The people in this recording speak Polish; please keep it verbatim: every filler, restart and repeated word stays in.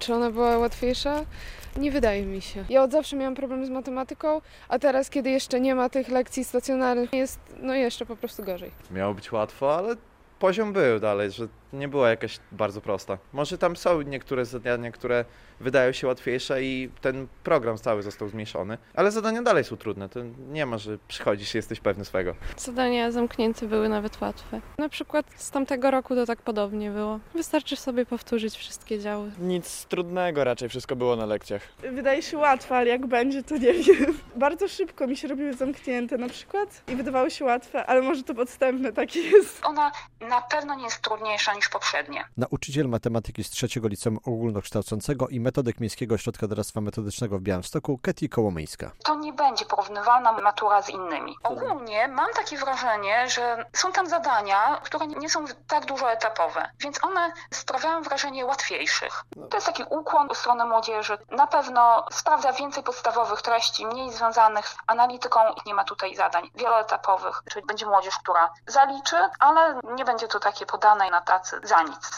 Czy ona była łatwiejsza? Nie wydaje mi się. Ja od zawsze miałam problem z matematyką, a teraz, kiedy jeszcze nie ma tych lekcji stacjonarnych, jest no jeszcze po prostu gorzej. Miało być łatwo, ale poziom był dalej, że nie była jakaś bardzo prosta. Może tam są niektóre zadania, które wydają się łatwiejsze i ten program cały został zmniejszony, ale zadania dalej są trudne. To nie ma, że przychodzisz i jesteś pewny swego. Zadania zamknięte były nawet łatwe. Na przykład z tamtego roku to tak podobnie było. Wystarczy sobie powtórzyć wszystkie działy. Nic trudnego, raczej wszystko było na lekcjach. Wydaje się łatwe, ale jak będzie, to nie wiem. Bardzo szybko mi się robiły zamknięte na przykład i wydawały się łatwe, ale może to podstępne takie jest. Ona na pewno nie jest trudniejsza niż poprzednie. Nauczyciel matematyki z trzeciego Liceum Ogólnokształcącego i metodyk Miejskiego Ośrodka Doradztwa Metodycznego w Białymstoku, Katie Kołomyjska. To nie będzie porównywana matura z innymi. Ogólnie mam takie wrażenie, że są tam zadania, które nie są tak dużo etapowe, więc one sprawiają wrażenie łatwiejszych. To jest taki ukłon w stronę młodzieży. Na pewno sprawdza więcej podstawowych treści, mniej związanych z analityką i nie ma tutaj zadań wieloetapowych, czyli będzie młodzież, która zaliczy, ale nie będzie to takie podane na tacy za nic.